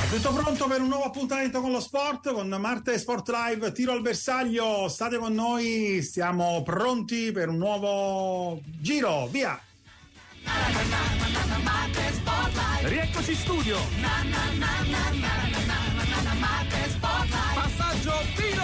Tutto pronto per un nuovo appuntamento con lo sport, con Marte Sport Live, tiro al bersaglio, state con noi, siamo pronti per un nuovo giro, via! Rieccoci in studio. Passaggio, tiro.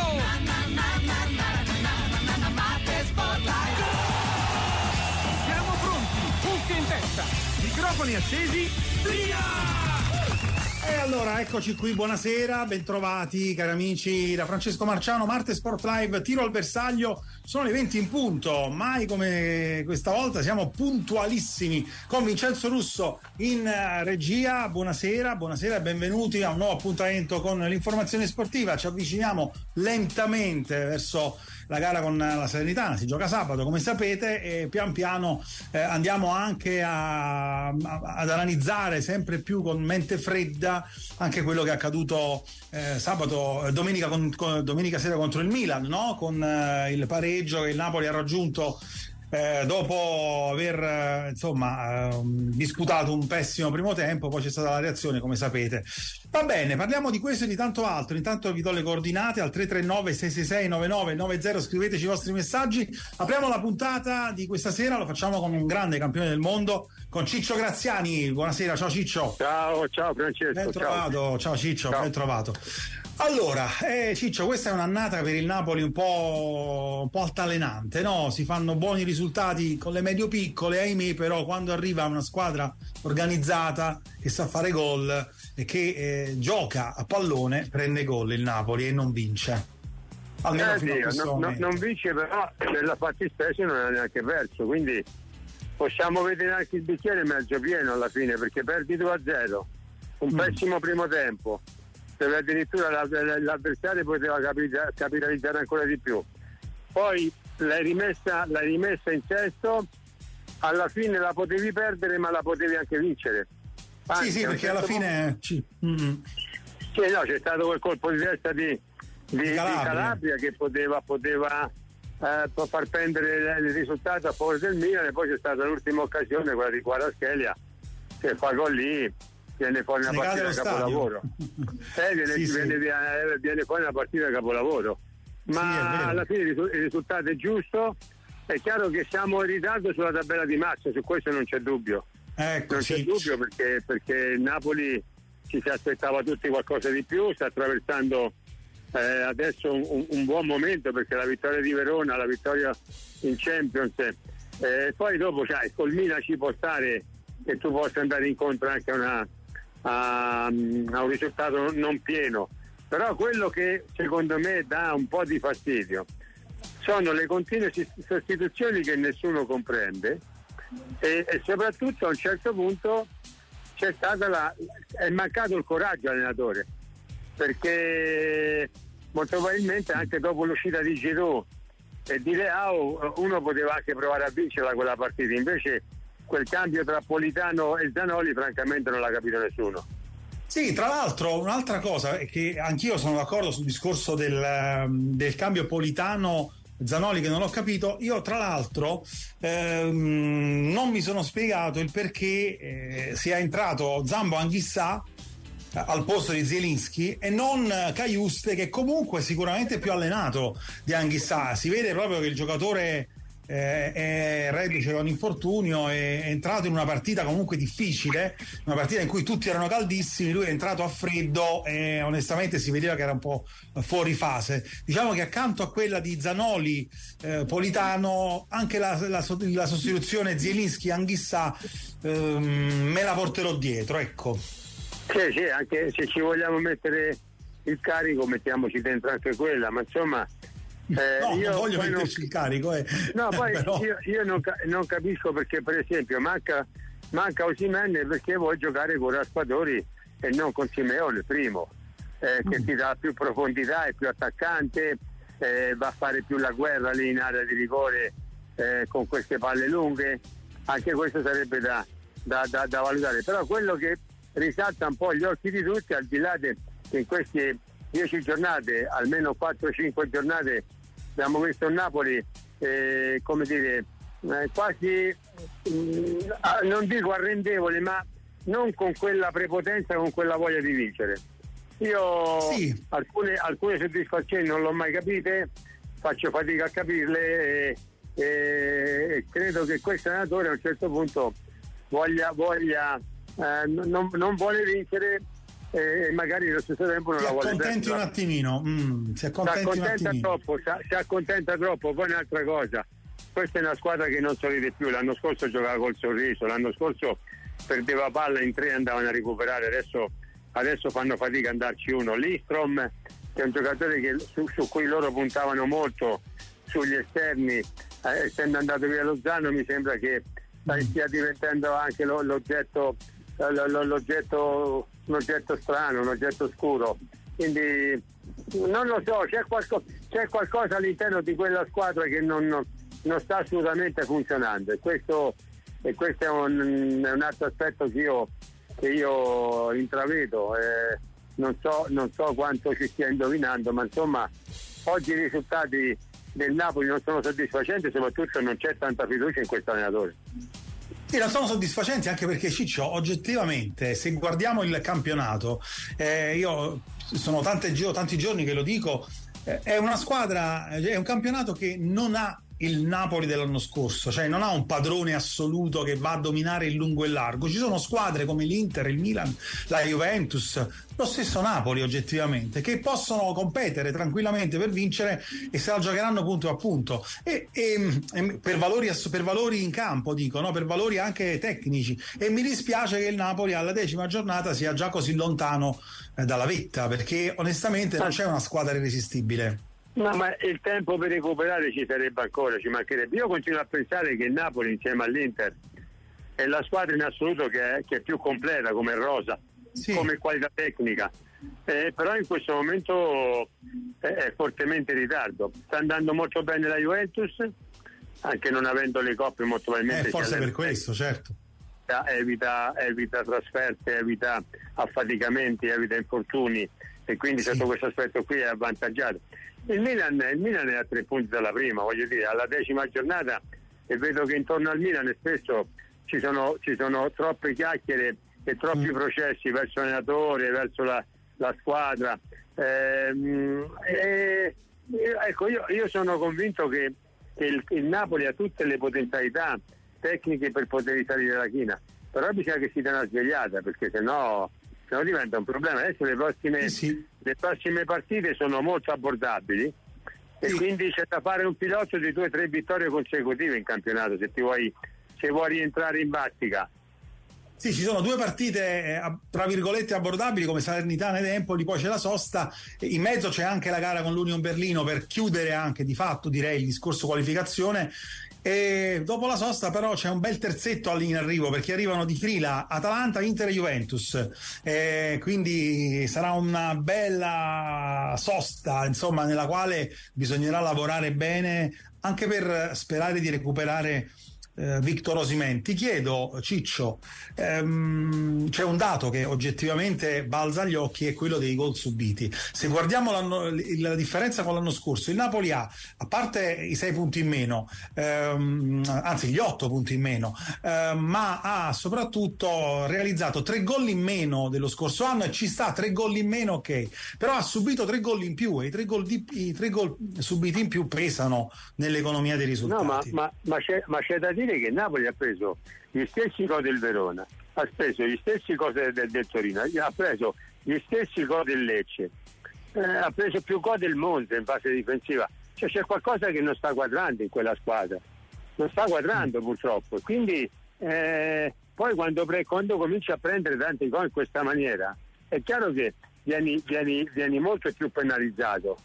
Siamo pronti, cuffie in testa, microfoni accesi, via! E allora eccoci qui, buonasera, bentrovati cari amici da Francesco Marciano, Marte Sport Live, tiro al bersaglio, sono le 20 in punto, mai come questa volta siamo puntualissimi con Vincenzo Russo in regia. Buonasera e benvenuti a un nuovo appuntamento con l'informazione sportiva. Ci avviciniamo lentamente verso la gara con la Salernitana, si gioca sabato come sapete, e pian piano andiamo anche ad analizzare sempre più con mente fredda anche quello che è accaduto domenica sera contro il Milan, no? Con il pareggio che il Napoli ha raggiunto dopo aver disputato un pessimo primo tempo. Poi c'è stata la reazione, come sapete. Va bene, parliamo di questo e di tanto altro. Intanto vi do le coordinate al 339-666-9990, scriveteci i vostri messaggi. Apriamo la puntata di questa sera, lo facciamo con un grande campione del mondo, con Ciccio Graziani. Buonasera, ciao Ciccio. Ciao Francesco. Ben trovato, ciao Ciccio, ben trovato. Allora, Ciccio, questa è un'annata per il Napoli un po' altalenante, no? Si fanno buoni risultati con le medio piccole, ahimè, però quando arriva una squadra organizzata che sa fare gol e che gioca a pallone, prende gol il Napoli e non vince. Almeno fino a questo momento. Non vince, però nella fattispecie non ha neanche perso, quindi possiamo vedere anche il bicchiere mezzo pieno alla fine, perché perdi 2-0, un pessimo primo tempo, dove addirittura l'avversario poteva capitalizzare ancora di più, poi l'hai rimessa in sesto, alla fine la potevi perdere ma la potevi anche vincere. Anzi, sì, perché alla fine c'è stato quel colpo di testa di Calabria che poteva far prendere il risultato a favore del Milan, e poi c'è stata l'ultima occasione, quella di Kvaratskhelia, che fa gol lì, viene fuori una partita da capolavoro. Viene fuori una partita da capolavoro, ma alla fine il risultato è giusto. È chiaro che siamo in ritardo sulla tabella di marcia, su questo non c'è dubbio. Ecco, non c'è dubbio perché il Napoli ci si aspettava tutti qualcosa di più, sta attraversando adesso un buon momento, perché la vittoria di Verona, la vittoria in Champions, poi dopo col Milan ci può stare che tu possa andare incontro anche a un risultato non pieno, però quello che secondo me dà un po' di fastidio sono le continue sostituzioni che nessuno comprende, e soprattutto a un certo punto è mancato il coraggio all'allenatore, perché molto probabilmente anche dopo l'uscita di Giroud e di Leao uno poteva anche provare a vincerla quella partita, invece quel cambio tra Politano e Zanoli francamente non l'ha capito nessuno. Sì, tra l'altro un'altra cosa è che anch'io sono d'accordo sul discorso del cambio Politano-Zanoli, che non l'ho capito. Io tra l'altro non mi sono spiegato il perché sia entrato Zambo Anghissà al posto di Zielinski e non Cajuste, che comunque è sicuramente più allenato di Anghissà. Si vede proprio che il giocatore è reduce da un infortunio, è entrato in una partita comunque difficile, una partita in cui tutti erano caldissimi, lui è entrato a freddo e onestamente si vedeva che era un po' fuori fase. Diciamo che accanto a quella di Zanoli Politano anche la sostituzione Zielinski-Anghissà me la porterò dietro, ecco. Sì, anche se ci vogliamo mettere il carico mettiamoci dentro anche quella, ma insomma io non voglio metterci il carico no, poi però... io non capisco perché per esempio manca Osimhen, perché vuoi giocare con Raspadori e non con Simeone primo, che ti dà più profondità, è più attaccante, va a fare più la guerra lì in area di rigore con queste palle lunghe. Anche questo sarebbe da valutare, però quello che risalta un po' gli occhi di tutti, al di là che in queste 10 giornate, almeno 4-5 giornate, abbiamo visto il Napoli quasi non dico arrendevole, ma non con quella prepotenza, con quella voglia di vincere. Io alcune soddisfazioni non l'ho mai capite, faccio fatica a capirle e credo che questo allenatore a un certo punto non vuole vincere e magari allo stesso tempo non la vuole accontenti un attimino. Si accontenta troppo. Poi un'altra cosa, questa è una squadra che non sorride più. L'anno scorso giocava col sorriso, l'anno scorso perdeva palla in 3 andavano a recuperare, adesso fanno fatica a andarci uno. Lindstrom, che è un giocatore su cui loro puntavano molto sugli esterni, essendo andato via Lozano, mi sembra che stia diventando anche l'oggetto strano, un oggetto scuro. Quindi non lo so, c'è qualcosa all'interno di quella squadra che non sta assolutamente funzionando, e questo è un altro aspetto che io intravedo. Non so quanto ci stia indovinando, ma insomma oggi i risultati del Napoli non sono soddisfacenti, soprattutto non c'è tanta fiducia in questo allenatore. Sì, non sono soddisfacenti, anche perché Ciccio, oggettivamente, se guardiamo il campionato, io sono tanti giorni che lo dico, è una squadra, è un campionato che non ha il Napoli dell'anno scorso, cioè non ha un padrone assoluto che va a dominare in lungo e largo. Ci sono squadre come l'Inter, il Milan, la Juventus, lo stesso Napoli oggettivamente, che possono competere tranquillamente per vincere e se la giocheranno punto a punto e per valori in campo, dico, no? Per valori anche tecnici, e mi dispiace che il Napoli alla 10ª giornata sia già così lontano dalla vetta, perché onestamente non c'è una squadra irresistibile. No, ma il tempo per recuperare ci sarebbe ancora, ci mancherebbe. Io continuo a pensare che il Napoli insieme all'Inter è la squadra in assoluto che è più completa come rosa, come qualità tecnica, però in questo momento è fortemente in ritardo. Sta andando molto bene la Juventus, anche non avendo le coppe molto probabilmente. Forse per questo, certo. Evita trasferte, evita affaticamenti, evita infortuni, e quindi sotto questo aspetto qui è avvantaggiato. Il Milan è a 3 punti dalla prima, voglio dire, alla 10ª giornata, e vedo che intorno al Milan spesso ci sono troppe chiacchiere e troppi processi verso l'allenatore, verso la squadra. Ecco, io sono convinto che il Napoli ha tutte le potenzialità tecniche per poter risalire la china, però bisogna che si dia una svegliata, perché sennò diventa un problema. Adesso le prossime partite sono molto abbordabili, e quindi c'è da fare un pilotto di 2 o 3 vittorie consecutive in campionato se vuoi rientrare in bastica. Sì, ci sono 2 partite tra virgolette abbordabili come Salernitana ed Empoli, poi c'è la sosta, in mezzo c'è anche la gara con l'Union Berlino per chiudere anche di fatto, direi, il discorso qualificazione. E dopo la sosta però c'è un bel terzetto in arrivo, perché arrivano di fila Atalanta, Inter e Juventus, quindi sarà una bella sosta, insomma, nella quale bisognerà lavorare bene anche per sperare di recuperare Victor Osimhen. Ti chiedo, Ciccio, c'è un dato che oggettivamente balza agli occhi, è quello dei gol subiti. Se guardiamo la differenza con l'anno scorso, il Napoli a parte i 6 punti in meno, anzi gli 8 punti in meno, ma ha soprattutto realizzato 3 gol in meno dello scorso anno, e ci sta 3 gol in meno, ok, però ha subito 3 gol in più, e i 3 gol subiti in più pesano nell'economia dei risultati. No, ma c'è da dire che Napoli ha preso gli stessi gol del Verona, ha preso gli stessi gol del Torino, ha preso gli stessi gol del Lecce, ha preso più gol del Monza in fase difensiva. Cioè c'è qualcosa che non sta quadrando in quella squadra, non sta quadrando purtroppo, quindi poi quando cominci a prendere tanti gol in questa maniera è chiaro che vieni molto più penalizzato.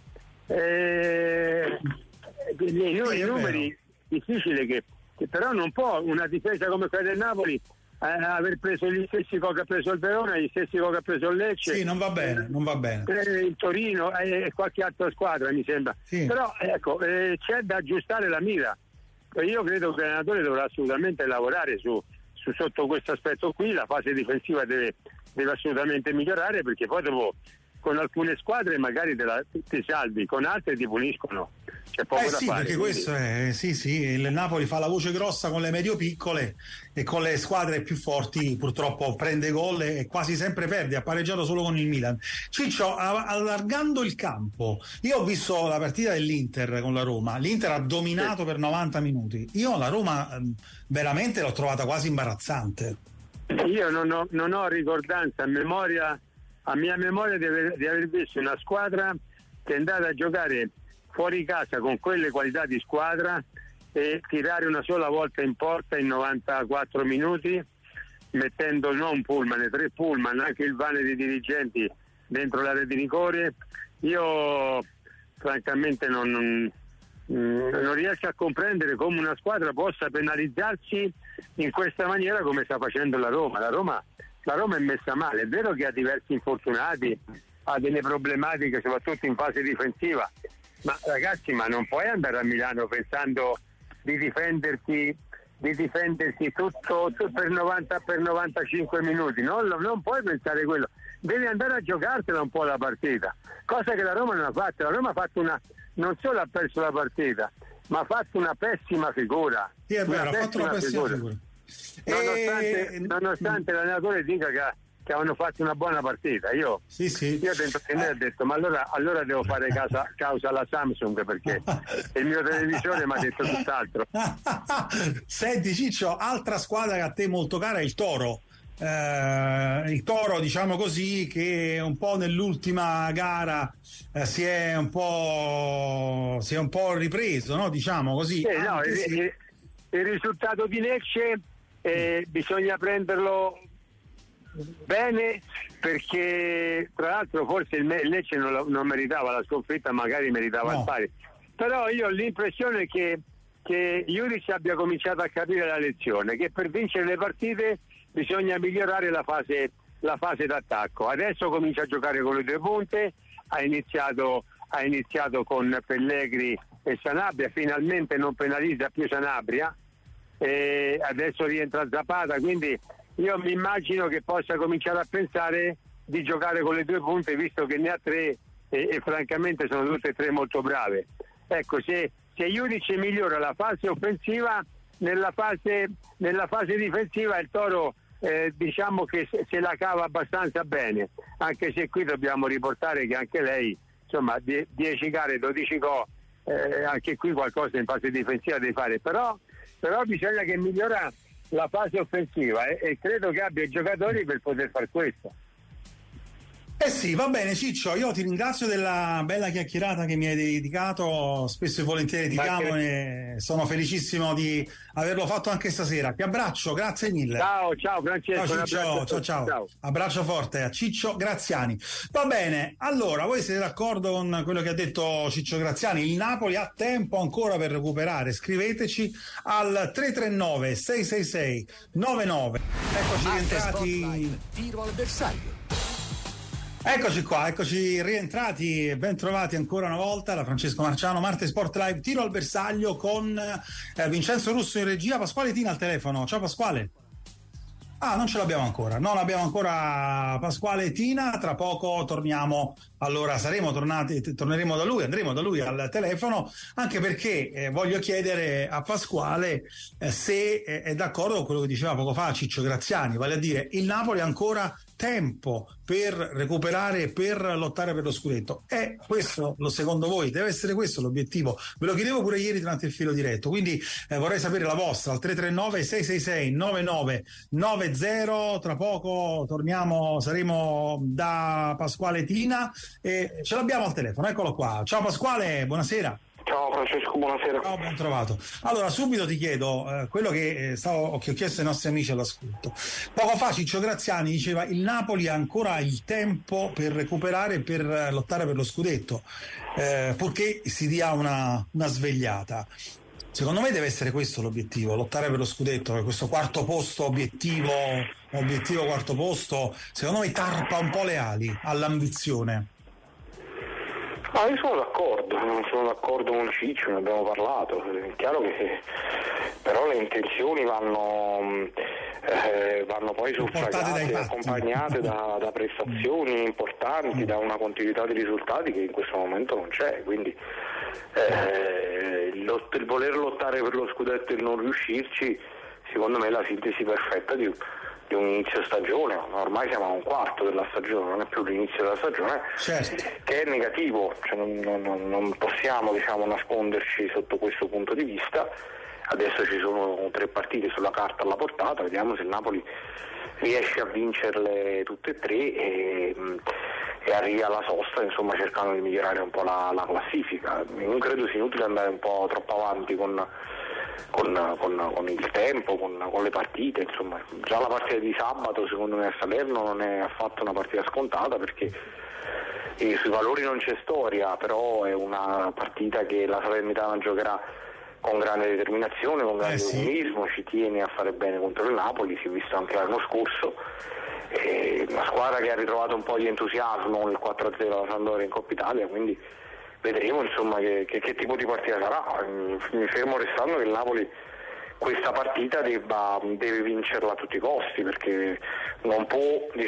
I numeri, difficile che però non può una difesa come quella del Napoli aver preso gli stessi gol che ha preso il Verona, gli stessi gol che ha preso il Lecce. Sì, non va bene. Il Torino e qualche altra squadra, mi sembra. Sì. Però ecco, c'è da aggiustare la mira. Io credo che l'allenatore dovrà assolutamente lavorare su sotto questo aspetto qui. La fase difensiva deve assolutamente migliorare, perché poi dopo con alcune squadre magari ti salvi, con altre ti puniscono. C'è poco da sì, fare. perché questo è sì, il Napoli fa la voce grossa con le medio piccole e con le squadre più forti purtroppo prende gol e quasi sempre perde, ha pareggiato solo con il Milan. Ciccio, allargando il campo, io ho visto la partita dell'Inter con la Roma, l'Inter ha dominato per 90 minuti, io la Roma veramente l'ho trovata quasi imbarazzante. Io non ho ricordanza a mia memoria di aver visto una squadra che è andata a giocare fuori casa con quelle qualità di squadra e tirare una sola volta in porta in 94 minuti, mettendo non pullman, 3 pullman, anche il vane dei dirigenti dentro l'area di rigore. Io francamente non riesco a comprendere come una squadra possa penalizzarsi in questa maniera come sta facendo la Roma. La Roma è messa male, è vero che ha diversi infortunati, ha delle problematiche soprattutto in fase difensiva, ma ragazzi, ma non puoi andare a Milano pensando di difenderti tutto per 95 minuti, non puoi pensare quello, devi andare a giocartela un po' la partita, cosa che la Roma non ha fatto. La Roma ha fatto non solo ha perso la partita, ma ha fatto una pessima figura. Sì, è vero, ha fatto una pessima figura. Nonostante l'allenatore dica che avevano fatto una buona partita, io dentro di me ho detto ma allora devo fare causa alla Samsung, perché il mio televisore mi ha detto tutt'altro. Senti Ciccio, altra squadra che a te è molto cara è il Toro. Il Toro, diciamo così, che un po' nell'ultima gara si è un po' ripreso, no? Diciamo così. Il risultato di Lecce bisogna prenderlo bene, perché tra l'altro forse il Lecce non meritava la sconfitta, magari meritava il pari, però io ho l'impressione che Juric abbia cominciato a capire la lezione, che per vincere le partite bisogna migliorare la fase d'attacco. Adesso comincia a giocare con le 2 punte, ha iniziato con Pellegrini e Sanabria, finalmente non penalizza più Sanabria, e adesso rientra Zapata, quindi io mi immagino che possa cominciare a pensare di giocare con le 2 punte, visto che ne ha 3 e francamente sono tutte e 3 molto brave. Ecco, se Juric migliora la fase offensiva, nella fase difensiva il Toro diciamo che se la cava abbastanza bene, anche se qui dobbiamo riportare che anche lei, insomma, 10 gare, 12 gol, anche qui qualcosa in fase difensiva deve fare, però bisogna che migliora la fase offensiva e credo che abbia i giocatori per poter far questo. Sì, va bene Ciccio, io ti ringrazio della bella chiacchierata che mi hai dedicato, spesso e volentieri ti chiamo e sono felicissimo di averlo fatto anche stasera. Ti abbraccio, grazie mille. Ciao Francesco. Ciao. Abbraccio forte a Ciccio Graziani. Va bene, allora voi siete d'accordo con quello che ha detto Ciccio Graziani? Il Napoli ha tempo ancora per recuperare, scriveteci al 339 666 99. Eccoci rientrati. Tiro al bersaglio. Eccoci rientrati, ben trovati ancora una volta da Francesco Marciano, Marte Sport Live, tiro al bersaglio con Vincenzo Russo in regia, Pasquale Tina al telefono. Ciao Pasquale. Non ce l'abbiamo ancora, non abbiamo ancora Pasquale Tina, tra poco torniamo, allora torneremo da lui, andremo da lui al telefono, anche perché voglio chiedere a Pasquale se è d'accordo con quello che diceva poco fa Ciccio Graziani, vale a dire il Napoli ha ancora tempo per recuperare, per lottare per lo scudetto. È questo, secondo voi, deve essere questo l'obiettivo? Ve lo chiedevo pure ieri durante il filo diretto, quindi vorrei sapere la vostra al 339 666 9990. Tra poco saremo da Pasquale Tina e ce l'abbiamo al telefono, eccolo qua. Ciao Pasquale, buonasera. Ciao Francesco, buonasera. Ciao, ben trovato. Allora, subito ti chiedo quello che ho chiesto ai nostri amici all'ascolto. Poco fa Ciccio Graziani diceva il Napoli ha ancora il tempo per recuperare, per lottare per lo scudetto, purché si dia una svegliata. Secondo me deve essere questo l'obiettivo, lottare per lo scudetto, per questo quarto posto obiettivo quarto posto, secondo me tarpa un po' le ali all'ambizione. Io sono d'accordo con Ciccio, ne abbiamo parlato, è chiaro che però le intenzioni vanno vanno poi Portate suffragate, accompagnate da prestazioni importanti, da una continuità di risultati che in questo momento non c'è, quindi il voler lottare per lo scudetto e il non riuscirci secondo me è la sintesi perfetta di un inizio stagione. Ormai siamo a un quarto della stagione, non è più l'inizio della stagione, certo, che è negativo, cioè non possiamo nasconderci sotto questo punto di vista. Adesso ci sono 3 partite sulla carta alla portata, vediamo se il Napoli riesce a vincerle tutte e 3 e arrivi alla sosta, insomma, cercando di migliorare un po' la classifica. Non credo sia inutile andare un po' troppo avanti con il tempo, con le partite, insomma. Già la partita di sabato secondo me a Salerno non è affatto una partita scontata, perché sui valori non c'è storia, però è una partita che la Salernitana giocherà con grande determinazione, con grande ottimismo, ci tiene a fare bene contro il Napoli, si è visto anche l'anno scorso, una squadra che ha ritrovato un po' di entusiasmo nel 4-0 alla Sampdoria in Coppa Italia, quindi vedremo insomma che tipo di partita sarà. Mi fermo restando che il Napoli questa partita deve vincerla a tutti i costi, perché non può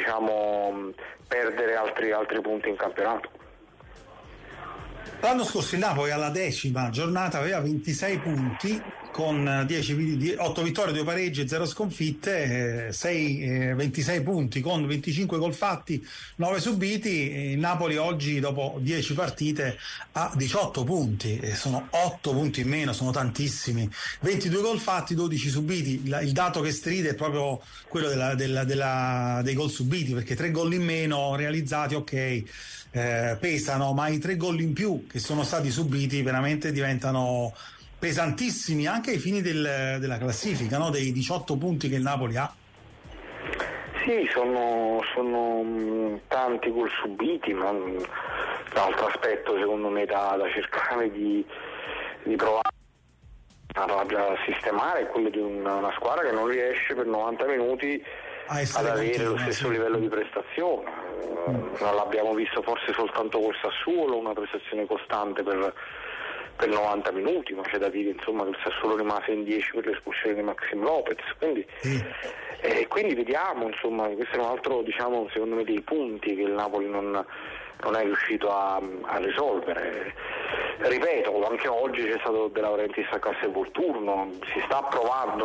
perdere altri punti in campionato. L'anno scorso il Napoli alla 10ª giornata aveva 26 punti con 8 vittorie, 2 pareggi e 0 sconfitte, 26 punti con 25 gol fatti, 9 subiti. Il Napoli oggi dopo 10 partite ha 18 punti, sono 8 punti in meno, sono tantissimi, 22 gol fatti, 12 subiti. Il dato che stride è proprio quello dei gol subiti, perché 3 gol in meno realizzati, ok, pesano, ma i 3 gol in più che sono stati subiti veramente diventano pesantissimi anche ai fini della classifica, no? Dei 18 punti che il Napoli ha. Sì, sono tanti gol subiti, ma l'altro aspetto secondo me da cercare di provare a sistemare è quello di una squadra che non riesce per 90 minuti ad avere lo stesso livello di prestazione. Non l'abbiamo visto forse soltanto col Sassuolo, una prestazione costante per 90 minuti, ma c'è da dire insomma che il Sassuolo rimase in 10 per l'espulsione di Maxim Lopez, quindi vediamo, insomma, questo è un altro secondo me dei punti che il Napoli non è riuscito a risolvere. Ripeto, anche oggi c'è stato De Laurentiis a Castelvolturno, si sta provando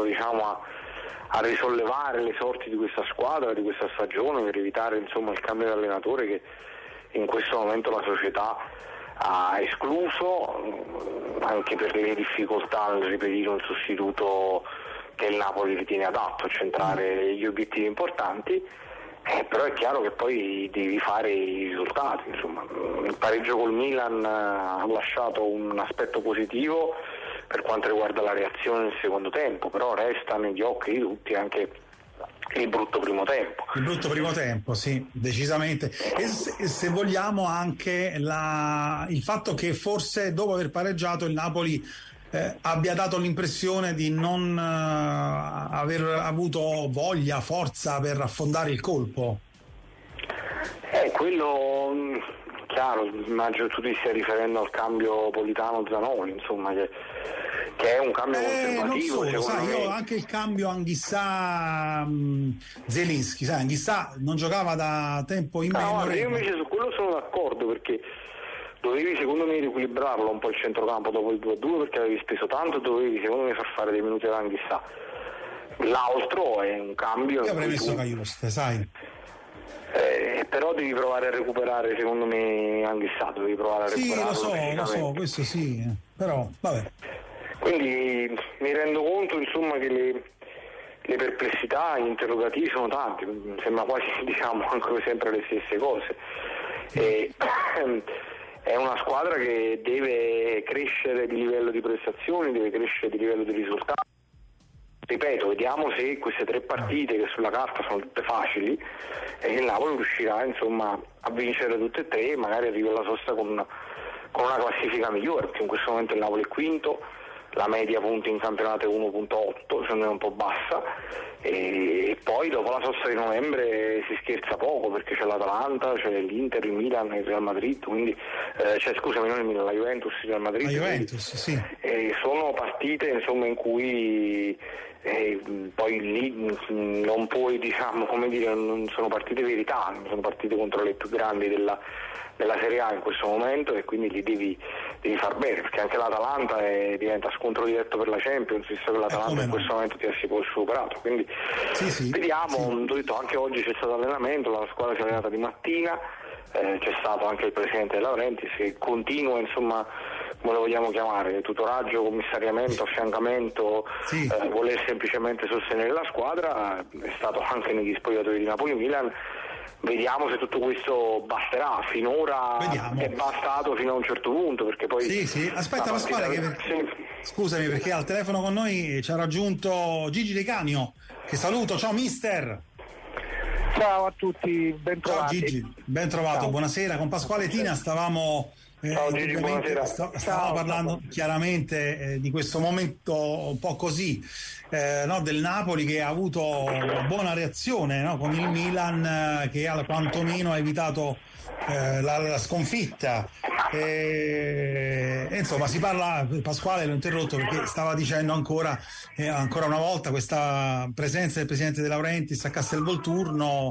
a risollevare le sorti di questa squadra, di questa stagione, per evitare insomma il cambio di allenatore che in questo momento la società ha escluso, anche per le difficoltà nel reperire un sostituto che il Napoli ritiene adatto a centrare gli obiettivi importanti, però è chiaro che poi devi fare i risultati, insomma. Il pareggio col Milan ha lasciato un aspetto positivo per quanto riguarda la reazione nel secondo tempo, però resta negli occhi di tutti anche il brutto primo tempo. Il brutto primo tempo, sì, decisamente. E se vogliamo anche il fatto che forse dopo aver pareggiato il Napoli abbia dato l'impressione di non aver avuto voglia, forza per affondare il colpo. Quello chiaro, immagino tu ti stia riferendo al cambio Politano-Zanoli, insomma, che è un cambio conservativo. Non solo, io anche il cambio Anghissà-Zelinski, Anghissà non giocava da tempo in meno. Io invece su quello sono d'accordo, perché dovevi secondo me riequilibrarlo un po' il centrocampo dopo il 2-2, perché avevi speso tanto, dovevi secondo me far fare dei minuti ad Anghissà. L'altro è un cambio. Io avrei messo Cagliuste, sai. Però devi provare a recuperare secondo me Anghissà, devi provare a recuperarlo. Sì, lo so, questo sì, però vabbè. Quindi mi rendo conto insomma che le perplessità, gli interrogativi sono tanti, mi sembra quasi anche sempre le stesse cose. È una squadra che deve crescere di livello di prestazioni, deve crescere di livello di risultati. Ripeto, vediamo se queste 3 partite che sulla carta sono tutte facili e il Napoli riuscirà insomma a vincere tutte e 3 e magari arriva alla sosta con una classifica migliore, perché in questo momento il Napoli è quinto, la media punti in campionato è 1.8, secondo me è un po' bassa, e poi dopo la sosta di novembre si scherza poco, perché c'è l'Atalanta, c'è l'Inter, il Milan, il Real Madrid, quindi scusami, non il Milan, la Juventus, il Real Madrid. La Juventus, sì. Sono partite insomma in cui poi lì non puoi, non sono partite verità, sono partite contro le più grandi della Serie A in questo momento, e quindi li devi far bene, perché anche l'Atalanta diventa scontro diretto per la Champions, visto che l'Atalanta in questo momento ti ha superato, quindi vediamo. Ho detto, anche oggi c'è stato allenamento, la squadra si è allenata di mattina, c'è stato anche il presidente De Laurentiis che continua, insomma, come lo vogliamo chiamare, tutoraggio, commissariamento, affiancamento, voler semplicemente sostenere la squadra. È stato anche negli spogliatoi di Napoli-Milan. Vediamo se tutto questo basterà. Finora è bastato fino a un certo punto, perché poi aspetta Pasquale, scusami, perché al telefono con noi ci ha raggiunto Gigi De Canio, che saluto. Ciao mister. Ciao a tutti, ben trovati. Ciao Gigi, ben trovato. Ciao. Buonasera. Con Pasquale Tina stavamo Ciao Gigi, buonasera. Stavamo parlando chiaramente di questo momento un po' così, del Napoli, che ha avuto buona reazione, no? Con il Milan, che quantomeno ha evitato la sconfitta, e insomma si parla. Pasquale l'ho interrotto perché stava dicendo ancora una volta questa presenza del presidente De Laurentiis a Castelvolturno.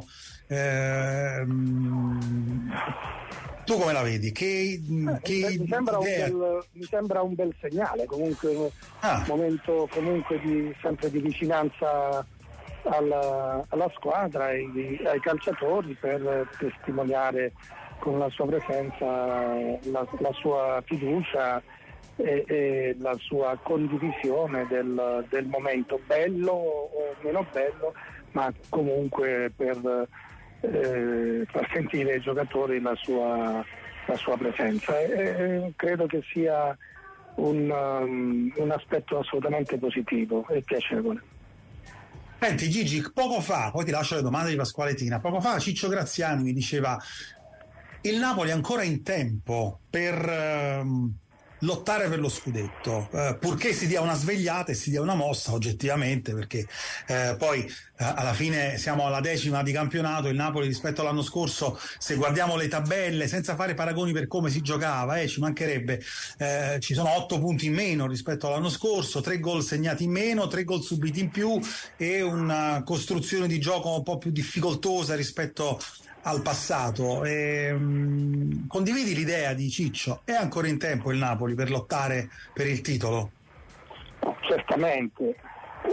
Tu come la vedi? Mi sembra un bel segnale, comunque un momento comunque sempre di vicinanza alla squadra e ai calciatori, per testimoniare con la sua presenza la sua fiducia e la sua condivisione del momento, bello o meno bello, ma comunque per far sentire ai giocatori la sua presenza, e credo che sia un aspetto assolutamente positivo e piacevole. Senti Gigi, poco fa, poi ti lascio le domande di Pasquale Tina, poco fa Ciccio Graziani mi diceva: il Napoli è ancora in tempo per lottare per lo scudetto, purché si dia una svegliata e si dia una mossa oggettivamente, perché poi alla fine siamo alla 10ª di campionato. Il Napoli rispetto all'anno scorso, se guardiamo le tabelle senza fare paragoni per come si giocava, ci mancherebbe, ci sono 8 punti in meno rispetto all'anno scorso, 3 gol segnati in meno, 3 gol subiti in più e una costruzione di gioco un po' più difficoltosa rispetto al passato. Condividi l'idea di Ciccio? È ancora in tempo il Napoli per lottare per il titolo? Certamente.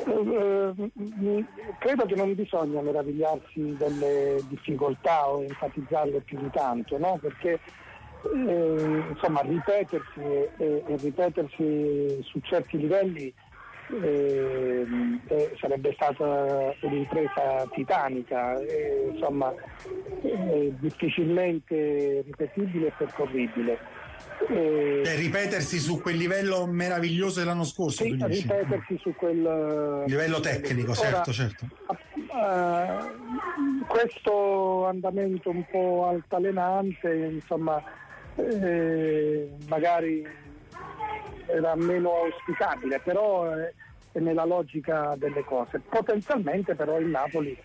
Credo che non bisogna meravigliarsi delle difficoltà o enfatizzarle più di tanto, no? Perché insomma ripetersi su certi livelli sarebbe stata un'impresa titanica, difficilmente ripetibile e percorribile. Ripetersi su quel livello meraviglioso dell'anno scorso, ripetersi su quel livello tecnico. Ora, certo. Questo andamento un po' altalenante, magari era meno auspicabile, però è nella logica delle cose. Potenzialmente però il Napoli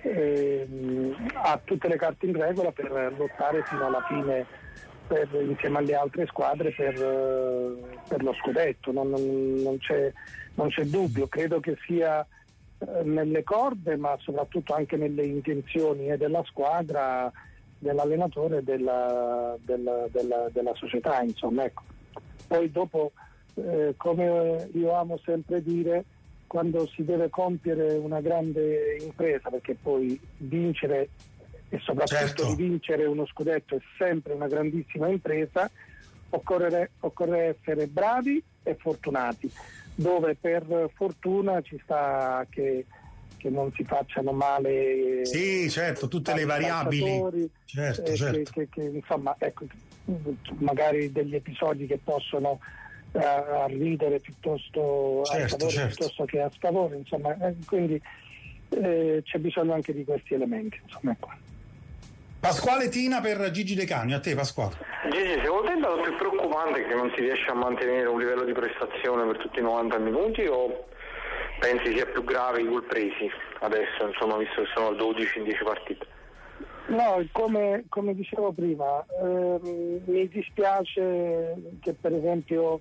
ha tutte le carte in regola per lottare fino alla fine, insieme alle altre squadre, per lo scudetto. Non c'è dubbio. Credo che sia nelle corde, ma soprattutto anche nelle intenzioni della squadra, dell'allenatore e della società, insomma, ecco. Poi dopo, come io amo sempre dire, quando si deve compiere una grande impresa, perché poi vincere e soprattutto vincere uno scudetto è sempre una grandissima impresa, occorre essere bravi e fortunati, dove per fortuna ci sta che non si facciano male tutte le variabili, che insomma, ecco, magari degli episodi che possono ridere piuttosto a favore piuttosto che a sfavore, insomma, quindi c'è bisogno anche di questi elementi, insomma, ecco. Pasquale Tina per Gigi De Canio. A te Pasquale. Gigi, secondo te il dato più preoccupante è che non si riesce a mantenere un livello di prestazione per tutti i 90 minuti, o pensi sia più grave i gol presi adesso, insomma, visto che sono 12 in 10 partite? No, come dicevo prima, mi dispiace che per esempio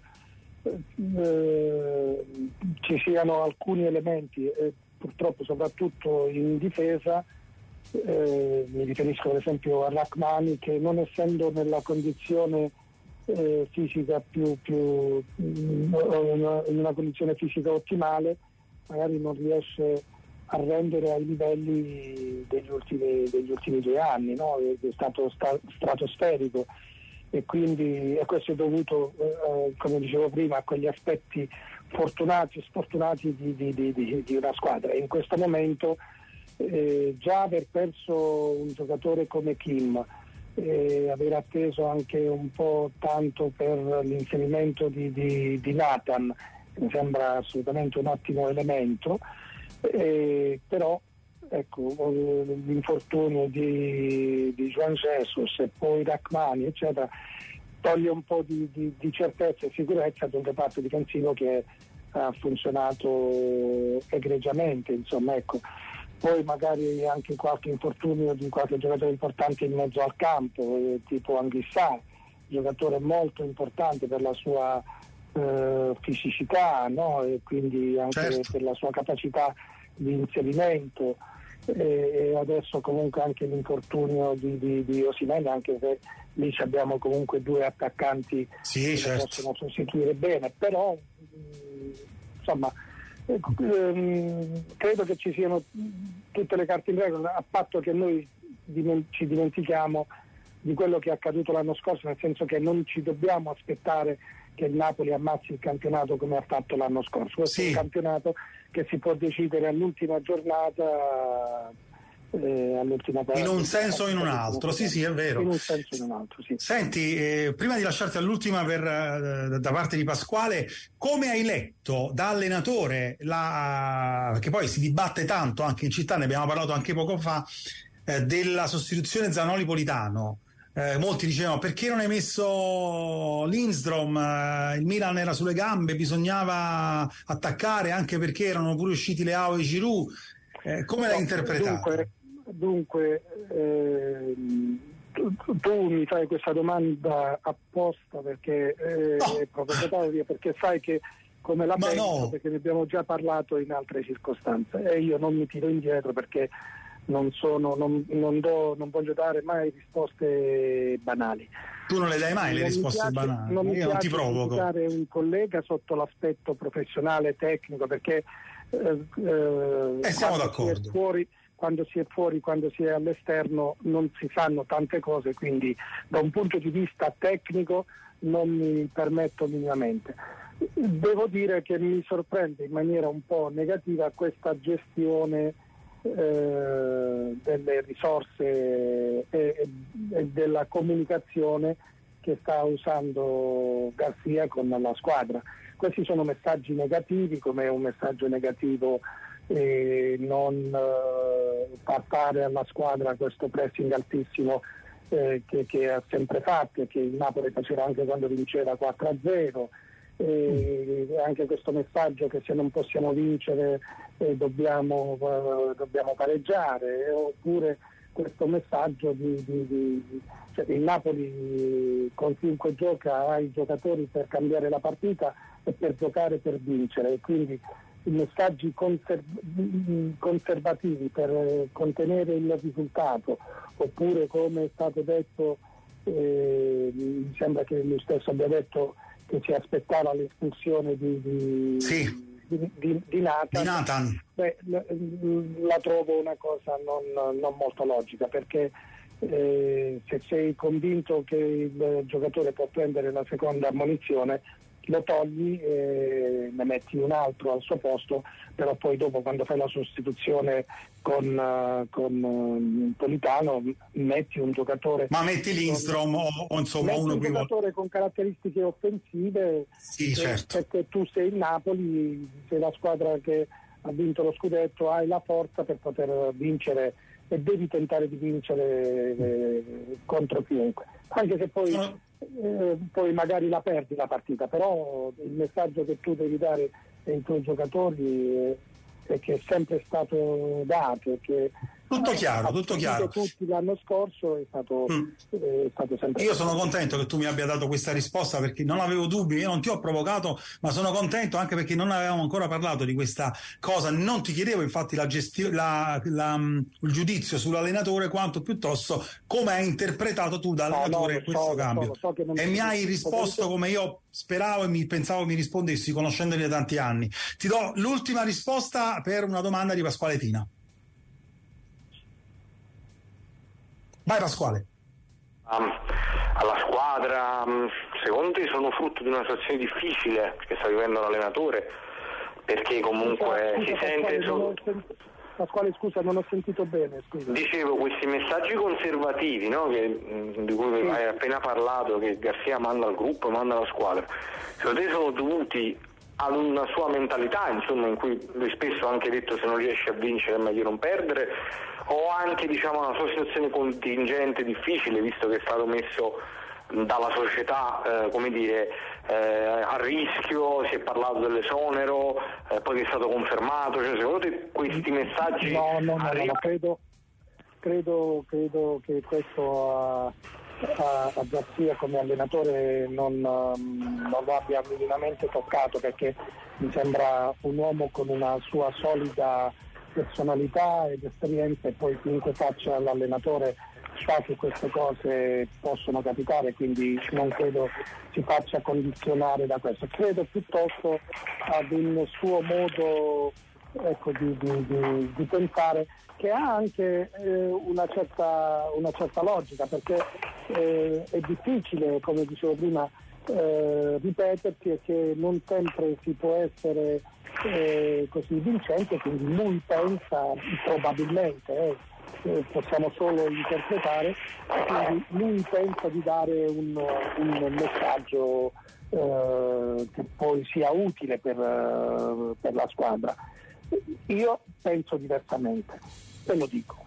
ci siano alcuni elementi, purtroppo soprattutto in difesa, mi riferisco ad esempio a Rachmani, che non essendo nella condizione fisica in una condizione fisica ottimale, magari non riesce a rendere ai livelli degli ultimi 2 anni, no? È stato stratosferico, e quindi questo è dovuto, come dicevo prima, a quegli aspetti fortunati e sfortunati di una squadra. In questo momento già aver perso un giocatore come Kim, aver atteso anche un po' tanto per l'inserimento di Nathan, che mi sembra assolutamente un ottimo elemento, però ecco, l'infortunio di Juan Jesus e poi Rachmani eccetera toglie un po' di certezza e sicurezza ad un reparto difensivo che ha funzionato egregiamente, insomma, ecco. Poi magari anche qualche infortunio di qualche giocatore importante in mezzo al campo, tipo Anghissà, giocatore molto importante per la sua fisicità, no? E quindi anche certo, per la sua capacità di inserimento, e adesso comunque anche l'infortunio di Osimhen, anche se lì abbiamo comunque 2 attaccanti che certo, possono sostituire bene, però insomma credo che ci siano tutte le carte in regola, a patto che noi ci dimentichiamo di quello che è accaduto l'anno scorso, nel senso che non ci dobbiamo aspettare che il Napoli ammazzi il campionato come ha fatto l'anno scorso. Questo è un campionato che si può decidere all'ultima giornata, in un senso o in un altro, sì, è vero. In un senso o in un altro, sì. Senti, prima di lasciarti all'ultima da parte di Pasquale, come hai letto da allenatore, che poi si dibatte tanto anche in città, ne abbiamo parlato anche poco fa, della sostituzione Zanoli-Politano? Molti dicevano: perché non hai messo Lindstrom? Il Milan era sulle gambe, bisognava attaccare, anche perché erano pure usciti Leao e Giroud. Come l'hai interpretato? Dunque tu mi fai questa domanda apposta perché è provocatoria, perché sai che come la penso, perché ne abbiamo già parlato in altre circostanze, e io non mi tiro indietro perché non voglio dare mai risposte banali. Tu non le dai mai le risposte banali? Io non ti provoco. Giudicare un collega sotto l'aspetto professionale, tecnico, perché siamo d'accordo. Quando si è fuori, quando si è all'esterno, non si fanno tante cose, quindi da un punto di vista tecnico non mi permetto minimamente. Devo dire che mi sorprende in maniera un po' negativa questa gestione delle risorse e della comunicazione che sta usando Garcia con la squadra. Questi sono messaggi negativi, come è un messaggio negativo non far fare alla squadra questo pressing altissimo che ha sempre fatto e che il Napoli faceva anche quando vinceva 4-0. Anche questo messaggio che se non possiamo vincere dobbiamo pareggiare, oppure questo messaggio cioè il Napoli con chiunque gioca ha i giocatori per cambiare la partita e per giocare per vincere, e quindi i messaggi conservativi per contenere il risultato, oppure come è stato detto, mi sembra che lui stesso abbia detto che si aspettava l'espulsione di Nathan. Beh, la trovo una cosa non molto logica, perché se sei convinto che il giocatore può prendere la seconda ammonizione, lo togli e ne metti un altro al suo posto, però poi dopo, quando fai la sostituzione con Politano, metti un giocatore, ma metti Lindstrom o insomma metti uno un più giocatore con caratteristiche offensive, certo. Perché tu sei il Napoli, sei la squadra che ha vinto lo scudetto, hai la forza per poter vincere e devi tentare di vincere contro chiunque, anche se poi magari la perdi la partita, però il messaggio che tu devi dare ai tuoi giocatori che è sempre stato dato, che tutto chiaro. tutti l'anno scorso è stato sempre. Io sono contento che tu mi abbia dato questa risposta, perché non avevo dubbi, io non ti ho provocato, ma sono contento anche perché non avevamo ancora parlato di questa cosa. Non ti chiedevo infatti il giudizio sull'allenatore, quanto piuttosto come hai interpretato tu da allenatore questo cambio. E mi hai risposto come io speravo e pensavo mi rispondessi, conoscendoli da tanti anni. Ti do l'ultima risposta per una domanda di Pasquale Tina. Vai Pasquale. Alla squadra, secondo te sono frutto di una situazione difficile che sta vivendo l'allenatore, perché comunque si sente Pasquale, scusa, non ho sentito bene. Scusa. Dicevo, questi messaggi conservativi, no, di cui hai appena parlato, che Garcia manda al gruppo, manda alla squadra, secondo te sono dovuti ad una sua mentalità, insomma, in cui lui spesso ha anche detto se non riesce a vincere è meglio non perdere, o anche una sua situazione contingente difficile, visto che è stato messo dalla società a rischio, si è parlato dell'esonero, poi che è stato confermato, secondo te questi messaggi no, credo che questo a Garcia come allenatore non lo abbia minimamente toccato, perché mi sembra un uomo con una sua solida personalità ed esperienza, e poi chiunque faccia l'allenatore sa che queste cose possono capitare, quindi non credo si faccia condizionare da questo. Credo piuttosto ad un suo modo di pensare, che ha anche una certa logica, perché è difficile, come dicevo prima, ripetersi, e che non sempre si può essere così vincente, quindi lui pensa, probabilmente possiamo solo interpretare, quindi lui pensa di dare un messaggio che poi sia utile per la squadra. Io penso diversamente, te lo dico.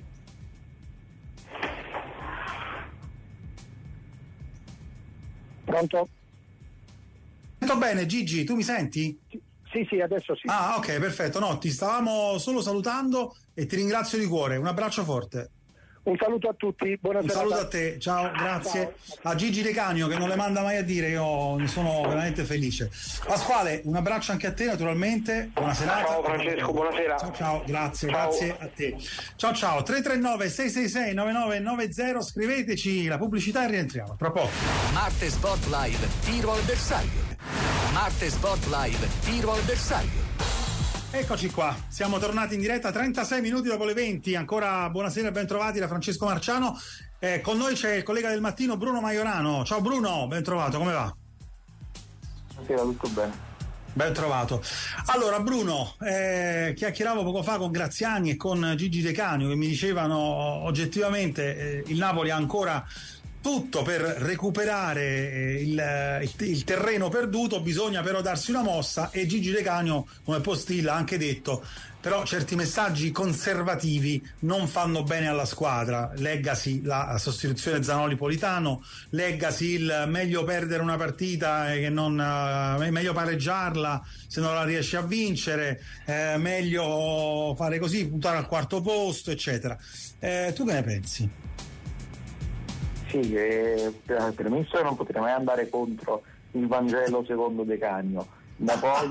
Pronto? Sento bene, Gigi, tu mi senti? Sì, adesso sì. Ah, ok, perfetto. No, ti stavamo solo salutando e ti ringrazio di cuore. Un abbraccio forte. Un saluto a tutti, buonasera. Un saluto a te, ciao, grazie. Ciao. A Gigi De Canio, che non le manda mai a dire, io ne sono veramente felice. Pasquale, un abbraccio anche a te naturalmente, buona serata. Ciao Francesco, buonasera. Ciao, grazie a te. Ciao, 339-666-9990, scriveteci la pubblicità e rientriamo tra poco. Marte Sport Live, tiro al bersaglio. Marte Sport Live, tiro al bersaglio. Eccoci qua, siamo tornati in diretta 36 minuti dopo le 20, ancora buonasera e ben trovati da Francesco Marciano. Con noi c'è il collega del mattino Bruno Maiorano. Ciao Bruno, ben trovato, come va? Buonasera, tutto bene. Ben trovato. Allora Bruno, chiacchieravo poco fa con Graziani e con Gigi De Canio, che mi dicevano oggettivamente il Napoli ha ancora tutto per recuperare il terreno perduto, bisogna però darsi una mossa, e Gigi De Canio come postilla ha anche detto però certi messaggi conservativi non fanno bene alla squadra, leggasi la sostituzione Zanoli-Politano, leggasi il meglio perdere una partita che non meglio pareggiarla se non la riesci a vincere, meglio fare così, puntare al quarto posto, eccetera. Tu che ne pensi? Sì, premesso che non potrei mai andare contro il Vangelo secondo De Canio, ma poi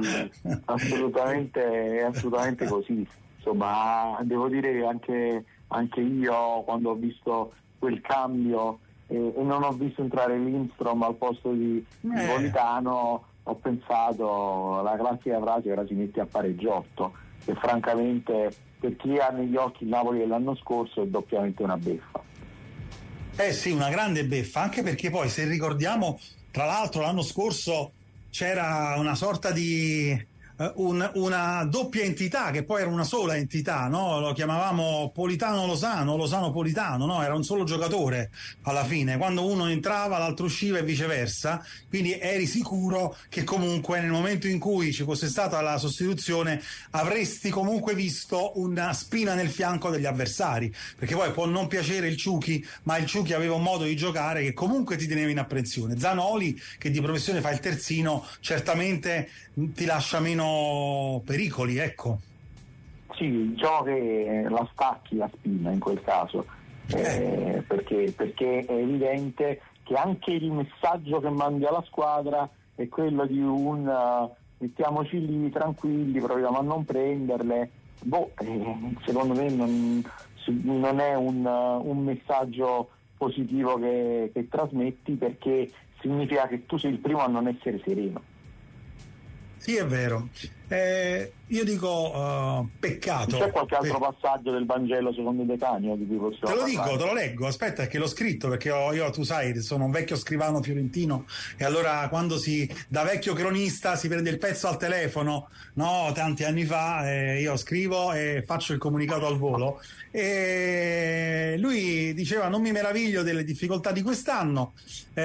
assolutamente così. Insomma, devo dire che anche io, quando ho visto quel cambio e non ho visto entrare Lindstrom al posto di Politano, ho pensato la classica frase, ora si mette a pareggiotto, e francamente per chi ha negli occhi il Napoli dell'anno scorso è doppiamente una beffa. Sì, una grande beffa, anche perché poi, se ricordiamo, tra l'altro l'anno scorso c'era una sorta di una doppia entità, che poi era una sola entità, no? Lo chiamavamo Politano-Lozano, Lozano-Politano, no? Era un solo giocatore alla fine, quando uno entrava l'altro usciva e viceversa, quindi eri sicuro che comunque nel momento in cui ci fosse stata la sostituzione avresti comunque visto una spina nel fianco degli avversari, perché poi può non piacere il Ciuchi, ma il Ciuchi aveva un modo di giocare che comunque ti teneva in apprensione. Zanoli, che di professione fa il terzino, certamente ti lascia meno sono pericoli, ecco. Sì, diciamo che la stacchi la spina in quel caso, perché è evidente che anche il messaggio che mandi alla squadra è quello di mettiamoci lì tranquilli, proviamo a non prenderle. Secondo me non è un messaggio positivo che trasmetti, perché significa che tu sei il primo a non essere sereno. Sì, è vero. Io dico peccato. C'è qualche altro passaggio del Vangelo secondo De Canio di cui possiamo Te lo parlare? dico, te lo leggo, aspetta che l'ho scritto, perché io, tu sai, sono un vecchio scrivano fiorentino, e allora quando da vecchio cronista si prende il pezzo al telefono, no, tanti anni fa, io scrivo e faccio il comunicato al volo, e lui diceva: non mi meraviglio delle difficoltà di quest'anno,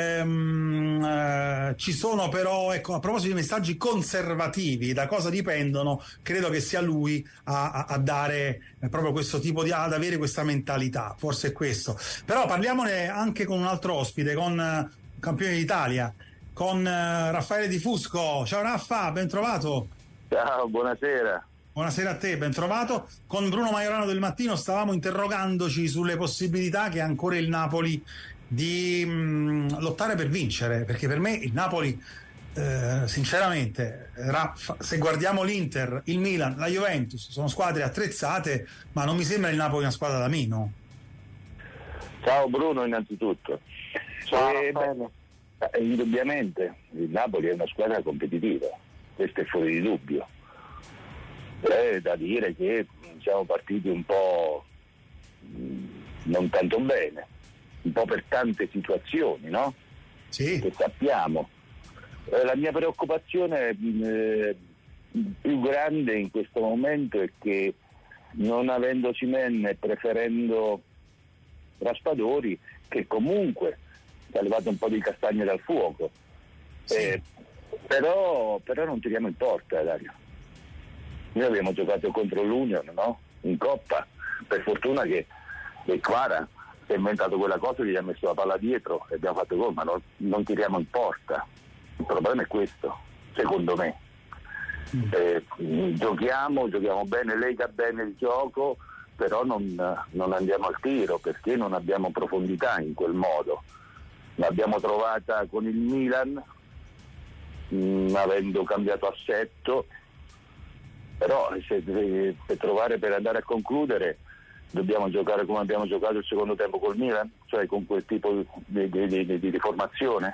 ci sono però, ecco, a proposito di messaggi conservativi, da cosa dipendono? Credo che sia lui a dare proprio questo tipo ad avere questa mentalità, forse è questo. Però parliamone anche con un altro ospite, con campione d'Italia, con Raffaele Di Fusco. Ciao Raffa, ben trovato. Ciao, buonasera. Buonasera a te, ben trovato. Con Bruno Majorano del Mattino stavamo interrogandoci sulle possibilità che ha ancora il Napoli di lottare per vincere, perché per me il Napoli, sinceramente, se guardiamo l'Inter, il Milan, la Juventus, sono squadre attrezzate, ma non mi sembra il Napoli una squadra da meno. Ciao Bruno, innanzitutto. Indubbiamente il Napoli è una squadra competitiva, questo è fuori di dubbio. È da dire che siamo partiti un po' non tanto bene, un po' per tante situazioni, no? Sì. Che sappiamo. La mia preoccupazione più grande in questo momento è che, non avendo Osimhen e preferendo Raspadori, che comunque ha levato un po' di castagne dal fuoco, Sì. però non tiriamo in porta, Dario. Noi abbiamo giocato contro l'Union, no? In Coppa, per fortuna che Kvara si è inventato quella cosa, gli ha messo la palla dietro e abbiamo fatto gol, ma non tiriamo in porta. Il problema è questo, secondo me. Giochiamo bene, lega bene il gioco, però non andiamo al tiro, perché non abbiamo profondità in quel modo. L'abbiamo trovata con il Milan, avendo cambiato assetto, però per andare a concludere dobbiamo giocare come abbiamo giocato il secondo tempo col Milan, cioè con quel tipo di formazione.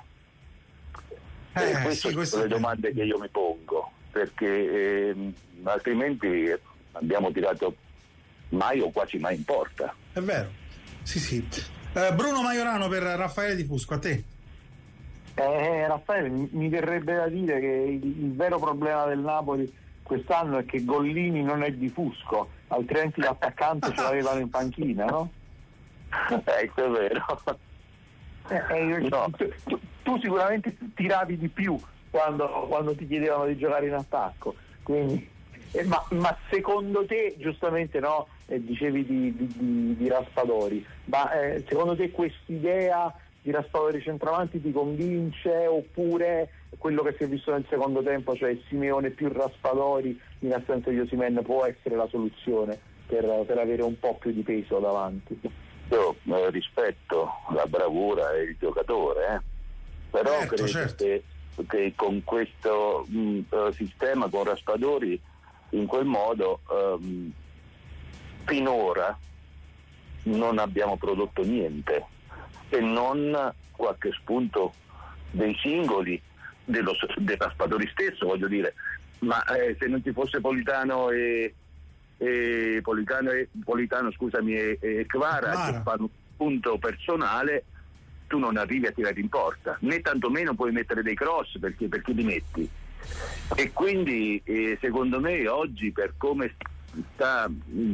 Queste sono le domande che io mi pongo, perché altrimenti abbiamo tirato mai o quasi mai in porta. È vero, sì. Bruno Majorano per Raffaele Di Fusco, a te. Raffaele, mi verrebbe da dire che il vero problema del Napoli quest'anno è che Gollini non è Di Fusco, altrimenti l'attaccante ce l'avevano in panchina, no? Ecco, è vero. No. Tu sicuramente tiravi di più quando ti chiedevano di giocare in attacco, quindi, ma secondo te, giustamente, no, dicevi di Raspadori, ma secondo te quest'idea di Raspadori centravanti ti convince, oppure quello che si è visto nel secondo tempo, cioè Simeone più Raspadori in assenza di Osimhen, può essere la soluzione per avere un po' più di peso davanti? Io rispetto la bravura e il giocatore, però credo che con questo sistema, con Raspadori in quel modo, finora non abbiamo prodotto niente, se non qualche spunto dei singoli del Raspadori stesso, voglio dire, ma se non ci fosse Politano e Kvara che fanno un punto personale, tu non arrivi a tirare in porta, né tantomeno puoi mettere dei cross, perché li metti. E quindi secondo me oggi, per come sta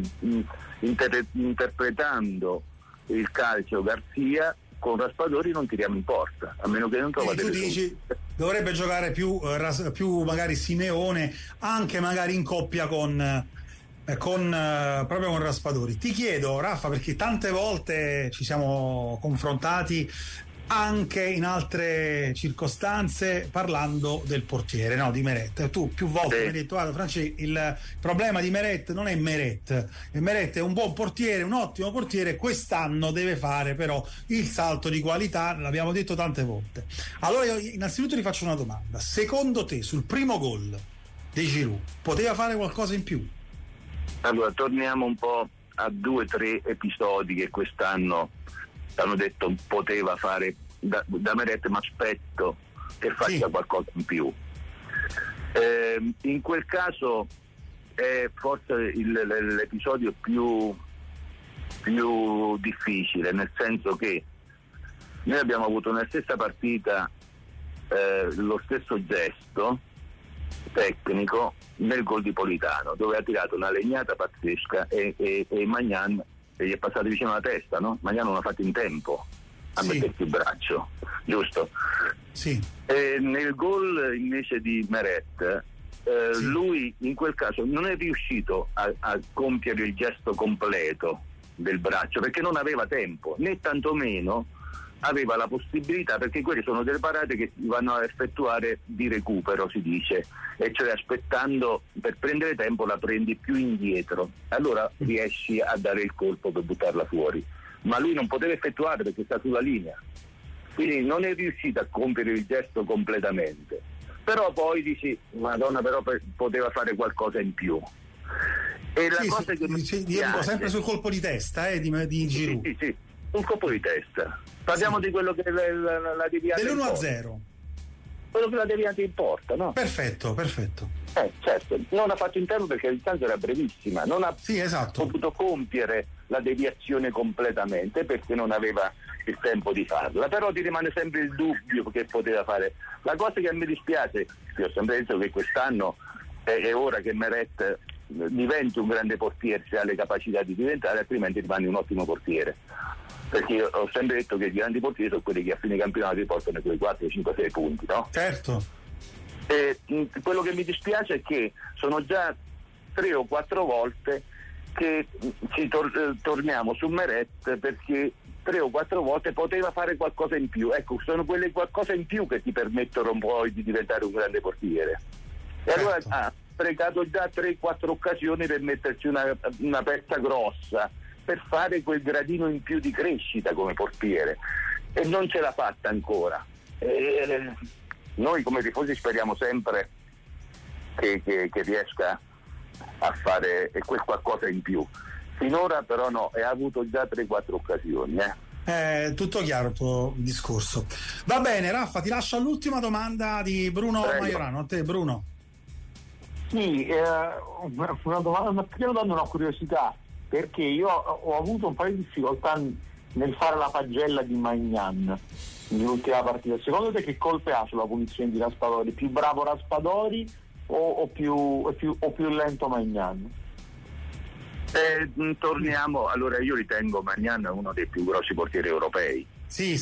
interpretando il calcio Garzia, con Raspadori non tiriamo in porta, a meno che non trova delle dici dovrebbe giocare più magari Simeone, anche magari in coppia proprio con Raspadori. Ti chiedo, Raffa, perché tante volte ci siamo confrontati anche in altre circostanze, parlando del portiere, no, di Meret. Tu più volte mi hai detto: guarda Francesco, il problema di Meret non è Meret, Meret è un buon portiere, un ottimo portiere, quest'anno deve fare però il salto di qualità, l'abbiamo detto tante volte. Allora io innanzitutto ti faccio una domanda: secondo te sul primo gol di Giroud poteva fare qualcosa in più? Allora torniamo un po' a 2 o 3 episodi che quest'anno hanno detto poteva fare da Meret, ma aspetto che faccia qualcosa in più. In quel caso è forse l'episodio più difficile, nel senso che noi abbiamo avuto nella stessa partita lo stesso gesto tecnico nel gol di Politano, dove ha tirato una legnata pazzesca e Maignan gli è passato vicino alla testa, no? Maignan non ha fatto in tempo a mettersi il braccio, giusto? Sì. E nel gol invece di Meret lui in quel caso non è riuscito a compiere il gesto completo del braccio perché non aveva tempo, né tantomeno aveva la possibilità, perché quelle sono delle parate che si vanno a effettuare di recupero, si dice, e cioè aspettando, per prendere tempo la prendi più indietro, allora riesci a dare il colpo per buttarla fuori, ma lui non poteva effettuare perché sta sulla linea, quindi non è riuscito a compiere il gesto completamente, però poi dici Madonna, però poteva fare qualcosa in più. E la cosa che dico sempre sul colpo di testa di Giroud. Sì, un colpo di testa. Parliamo di quello che la deviata dell'1-0. Quello che la deviata importa, no? Perfetto. Certo, non ha fatto in tempo perché la distanza era brevissima, non ha potuto compiere la deviazione completamente perché non aveva il tempo di farla, però ti rimane sempre il dubbio che poteva fare. La cosa che mi dispiace, io ho sempre detto che quest'anno è ora che Meret diventi un grande portiere se ha le capacità di diventare, altrimenti rimane un ottimo portiere, perché io ho sempre detto che i grandi portieri sono quelli che a fine campionato ti portano quei 4, 5, 6 punti, no? Certo. E quello che mi dispiace è che sono già 3 o 4 volte che torniamo su Meret, perché 3 o 4 volte poteva fare qualcosa in più. Ecco, sono quelle qualcosa in più che ti permettono poi di diventare un grande portiere. E allora ha sprecato già 3-4 occasioni per metterci una pezza grossa, per fare quel gradino in più di crescita come portiere, e non ce l'ha fatta ancora. Noi come tifosi speriamo sempre che riesca a fare quel qualcosa in più. Finora però no, ha avuto già 3-4 occasioni. Tutto chiaro il tuo discorso. Va bene, Raffa, ti lascio all'ultima domanda di Bruno Maiorano. A te, Bruno. Sì, una curiosità, perché io ho avuto un paio di difficoltà nel fare la pagella di Maignan nell'ultima partita. Secondo te che colpe ha sulla punizione di Raspadori? Più bravo Raspadori o più lento Maignan? Torniamo, allora io ritengo Maignan uno dei più grossi portieri europei. Sì.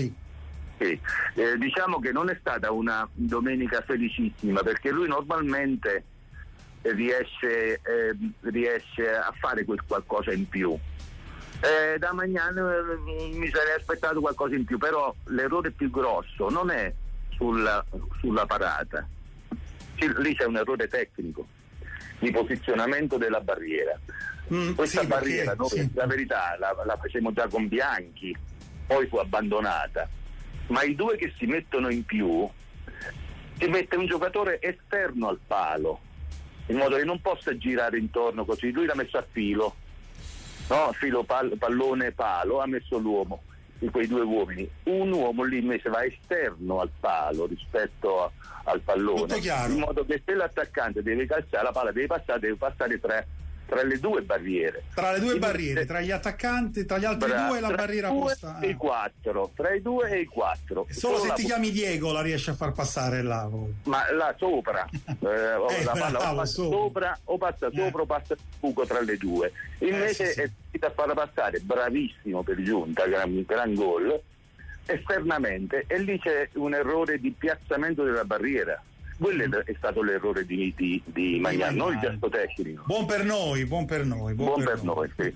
Diciamo che non è stata una domenica felicissima, perché lui normalmente riesce a fare quel qualcosa in più. Da Maignan mi sarei aspettato qualcosa in più, però l'errore più grosso non è sulla parata, lì c'è un errore tecnico di posizionamento della barriera. Questa barriera la verità la facevamo già con Bianchi, poi fu abbandonata, ma i due che si mettono in più, si mette un giocatore esterno al palo in modo che non possa girare intorno così. Lui l'ha messo a filo, no? Filo pallone palo, ha messo l'uomo, quei 2 uomini. Un uomo lì invece va esterno al palo rispetto al pallone, in modo che se l'attaccante deve calciare la palla deve passare tra le 2 barriere. Tra le 2 barriere, tra gli attaccanti, tra gli altri 2 e la barriera posta. E i 4, tra i 2 e i 4. E solo se ti chiami Diego la riesci a far passare là. Ma là sopra, la palla passa sopra o passa buco tra le 2. Invece è riuscito a farla passare, bravissimo per giunta, gran gol, esternamente, e lì c'è un errore di piazzamento della barriera. quello è stato l'errore di Magnani, non il gesto tecnico. Buon per noi. Buon per noi, sì.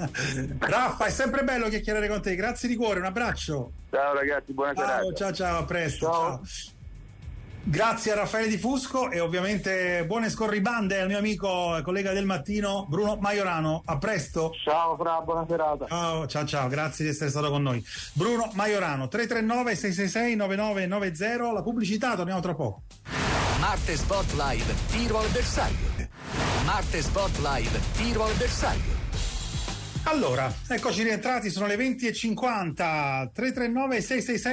Raffa, è sempre bello chiacchierare con te, grazie di cuore, un abbraccio. Ciao ragazzi, buona serata. Ciao, a presto. Ciao. Grazie a Raffaele Di Fusco e ovviamente buone scorribande al mio amico e collega del mattino Bruno Majorano. A presto. Ciao Fra, buona serata. Ciao, grazie di essere stato con noi. Bruno Majorano, 339 666 9990. La pubblicità, torniamo tra poco. Marte Sport Live, tiro al bersaglio. Marte Sport Live, tiro al bersaglio. Allora, eccoci rientrati, sono le 20:50, 339 666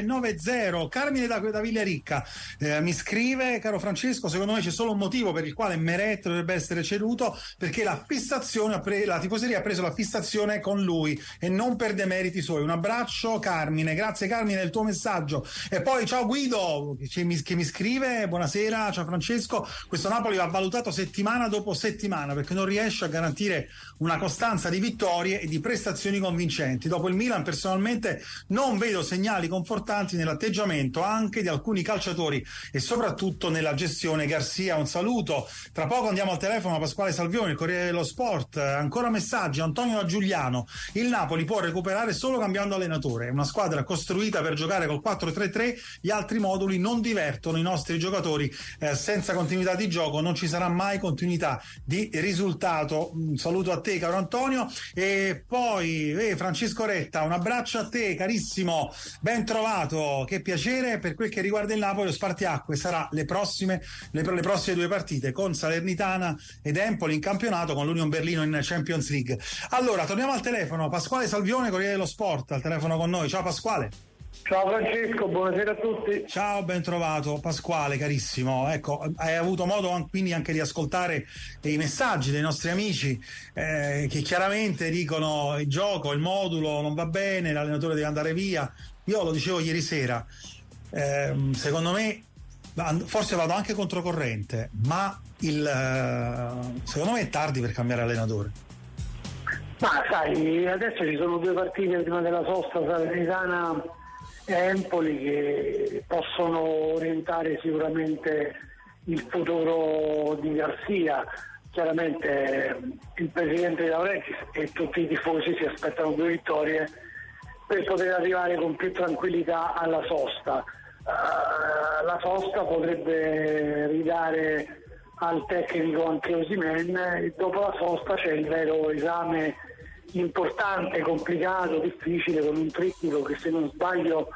9990. Carmine da Vigliaricca mi scrive: caro Francesco, secondo me c'è solo un motivo per il quale Meret dovrebbe essere ceduto, perché la tifoseria ha preso la fissazione con lui e non per demeriti suoi. Un abbraccio Carmine, grazie Carmine del tuo messaggio. E poi ciao Guido che mi scrive: buonasera, ciao Francesco, questo Napoli va valutato settimana dopo settimana perché non riesce a garantire una costanza di vittorie e di prestazioni convincenti. Dopo il Milan personalmente non vedo segnali confortanti nell'atteggiamento anche di alcuni calciatori e soprattutto nella gestione. Garcia, un saluto. Tra poco andiamo al telefono a Pasquale Salvioni, il Corriere dello Sport. Ancora messaggi. Antonio Giuliano: il Napoli può recuperare solo cambiando allenatore, è una squadra costruita per giocare col 4-3-3, gli altri moduli non divertono i nostri giocatori, senza continuità di gioco non ci sarà mai continuità di risultato. Un saluto a te caro Antonio. E poi Francesco Retta, un abbraccio a te carissimo, ben trovato, che piacere. Per quel che riguarda il Napoli, lo spartiacque sarà le prossime due partite con Salernitana ed Empoli in campionato, con l'Union Berlino in Champions League. Allora torniamo al telefono. Pasquale Salvione, Corriere dello Sport, al telefono con noi. Ciao Pasquale. Ciao Francesco, buonasera a tutti. Ciao, ben trovato Pasquale, carissimo. Ecco, hai avuto modo quindi anche di ascoltare i messaggi dei nostri amici che chiaramente dicono il gioco, il modulo non va bene, l'allenatore deve andare via. Io lo dicevo ieri sera, secondo me forse vado anche controcorrente, ma secondo me è tardi per cambiare allenatore. Ma sai, adesso ci sono due partite prima della sosta, Salernitana e Empoli, che possono orientare sicuramente il futuro di Garcia. Chiaramente il presidente De Laurentiis e tutti i tifosi si aspettano 2 vittorie per poter arrivare con più tranquillità alla sosta. La sosta potrebbe ridare al tecnico anche Osimhen e dopo la sosta c'è il vero esame importante, complicato, difficile, con un trittico che, se non sbaglio,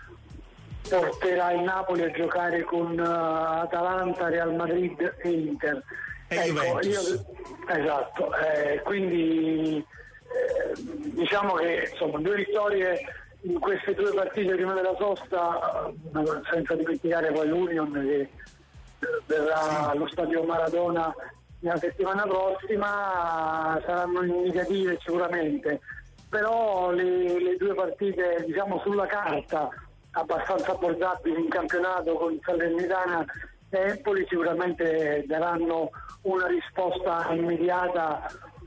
porterà il Napoli a giocare con Atalanta, Real Madrid e Inter. Esatto, quindi diciamo che insomma 2 vittorie in queste 2 partite prima della sosta, senza dimenticare poi l'Union che verrà allo stadio Maradona la settimana prossima, saranno indicative sicuramente, però le 2 partite diciamo sulla carta abbastanza abbordabili in campionato con Salernitana e Empoli sicuramente daranno una risposta immediata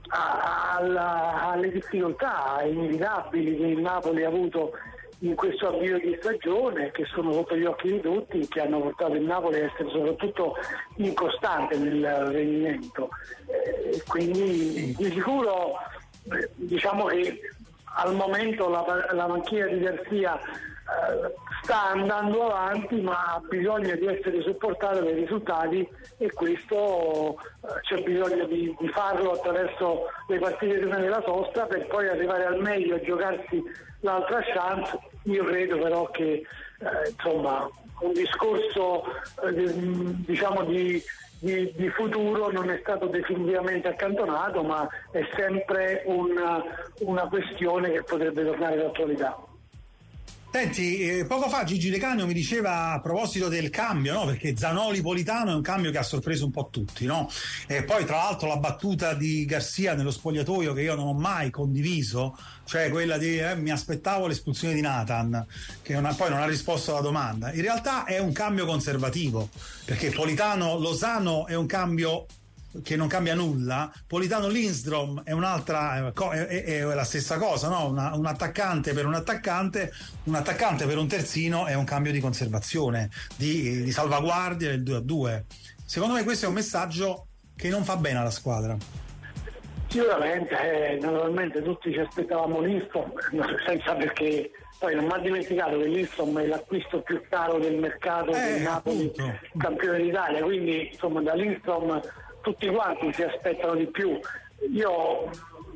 alle difficoltà inevitabili che il Napoli ha avuto in questo avvio di stagione, che sono sotto gli occhi di tutti, che hanno portato il Napoli a essere soprattutto incostante nel rendimento. Quindi di sicuro diciamo che al momento la panchina di Garcia sta andando avanti, ma ha bisogno di essere supportato dai risultati, e questo c'è bisogno di farlo attraverso le partite prima della sosta per poi arrivare al meglio e giocarsi l'altra chance. Io credo però che insomma un discorso diciamo di futuro non è stato definitivamente accantonato, ma è sempre una questione che potrebbe tornare d'attualità. Senti, poco fa Gigi De Canio mi diceva a proposito del cambio, no? Perché Zanoli-Politano è un cambio che ha sorpreso un po' tutti, no? E poi tra l'altro la battuta di Garcia nello spogliatoio, che io non ho mai condiviso, cioè quella di mi aspettavo l'espulsione di Nathan, che poi non ha risposto alla domanda. In realtà è un cambio conservativo, perché Politano-Lozano è un cambio che non cambia nulla, Politano-Lindstrom è un'altra, è la stessa cosa, no? Un attaccante per un attaccante per un terzino è un cambio di conservazione, di salvaguardia del 2-2. Secondo me questo è un messaggio che non fa bene alla squadra. Sicuramente, naturalmente tutti ci aspettavamo Lindstrom, senza perché poi non mi ha dimenticato che Lindstrom è l'acquisto più caro del mercato del Napoli, campione d'Italia, quindi insomma da Lindstrom tutti quanti si aspettano di più. Io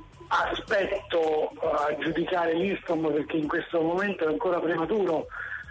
aspetto a giudicare Lindstrom perché in questo momento è ancora prematuro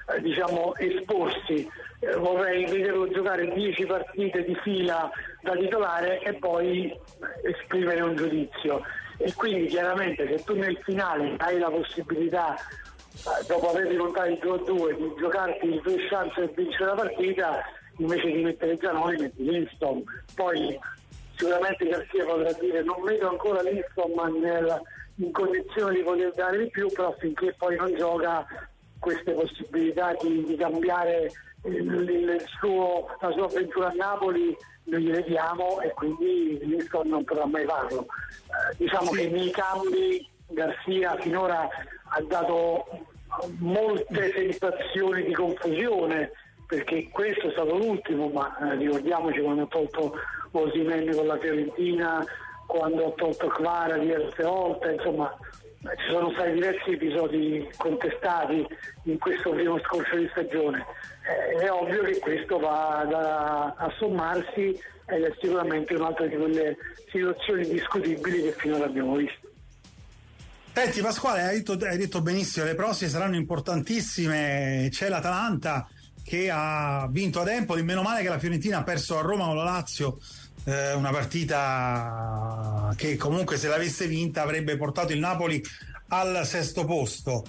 esporsi. Vorrei vederlo giocare 10 partite di fila da titolare e poi esprimere un giudizio, e quindi chiaramente se tu nel finale hai la possibilità, dopo aver rimontato il 2-2, di giocarti le tue chance per vincere la partita, invece di mettere Zanoli metti Lindstrom. Poi sicuramente Garcia potrà dire non vedo ancora Lindstrom in condizione di poter dare di più, però finché poi non gioca queste possibilità di cambiare la sua avventura a Napoli noi gliele diamo, e quindi Lindstrom non potrà mai farlo. Che nei cambi Garcia finora ha dato molte sensazioni di confusione, perché questo è stato l'ultimo, ma ricordiamoci quando ha tolto Osimhen con la Fiorentina, quando ha tolto Kvara diverse volte, insomma ci sono stati diversi episodi contestati in questo primo scorcio di stagione. È ovvio che questo va a sommarsi ed è sicuramente un'altra di quelle situazioni discutibili che finora abbiamo visto. Senti Pasquale, hai detto benissimo, le prossime saranno importantissime. C'è l'Atalanta che ha vinto ad Empoli, meno male che la Fiorentina ha perso a Roma con la Lazio, una partita che comunque se l'avesse vinta avrebbe portato il Napoli al 6° posto.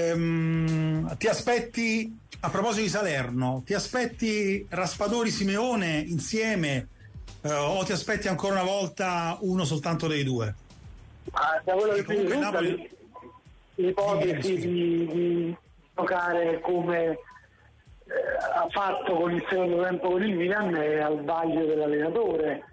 Ti aspetti, a proposito di Salerno, ti aspetti Raspadori-Simeone insieme o ti aspetti ancora una volta uno soltanto dei due? Da quello che mi risulta, Napoli... l'ipotesi di giocare come ha fatto con il secondo tempo con il Milan è al vaglio dell'allenatore,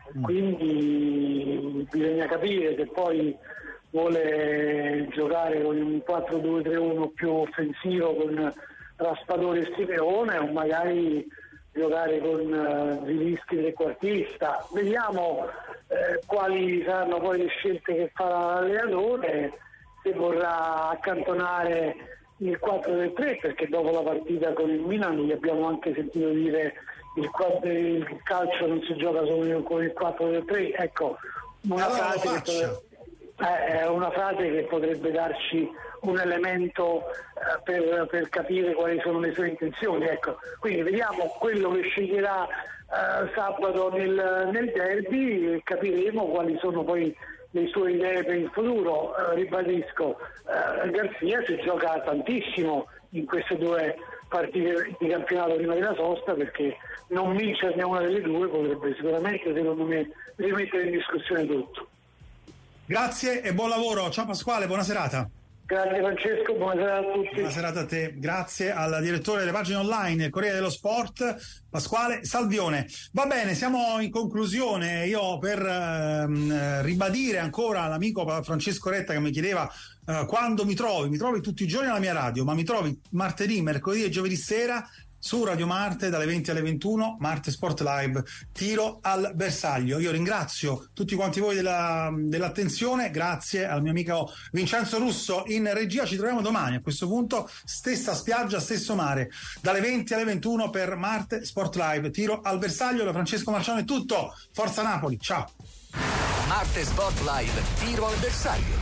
quindi bisogna capire se poi vuole giocare con un 4-2-3-1 più offensivo con Raspadori e Simeone, o magari giocare con Zilinski trequartista. Vediamo quali saranno poi le scelte che farà l'allenatore, se vorrà accantonare il 4-3, perché dopo la partita con il Milan gli abbiamo anche sentito dire il calcio non si gioca solo con il 4-3. Ecco, è una frase che potrebbe darci un elemento per capire quali sono le sue intenzioni. Ecco, quindi vediamo quello che sceglierà sabato nel derby e capiremo quali sono poi le sue idee per il futuro. Ribadisco, Garcia si gioca tantissimo in queste 2 partite di campionato prima della sosta, perché non vincerne una delle 2 potrebbe sicuramente, secondo me, rimettere in discussione tutto. Grazie e buon lavoro. Ciao Pasquale, buona serata. Grazie Francesco, buona serata a tutti. Buona serata a te, grazie al direttore delle pagine online Corriere dello Sport, Pasquale Salvione. Va bene, siamo in conclusione. Io per ribadire ancora all'amico Francesco Retta che mi chiedeva quando mi trovi tutti i giorni alla mia radio, ma mi trovi martedì, mercoledì e giovedì sera su Radio Marte dalle 20 alle 21, Marte Sport Live, tiro al bersaglio. Io ringrazio tutti quanti voi dell'attenzione, grazie al mio amico Vincenzo Russo in regia. Ci troviamo domani a questo punto, stessa spiaggia, stesso mare, dalle 20 alle 21 per Marte Sport Live, tiro al bersaglio. Da Francesco Marciano è tutto, forza Napoli, ciao. Marte Sport Live, tiro al bersaglio.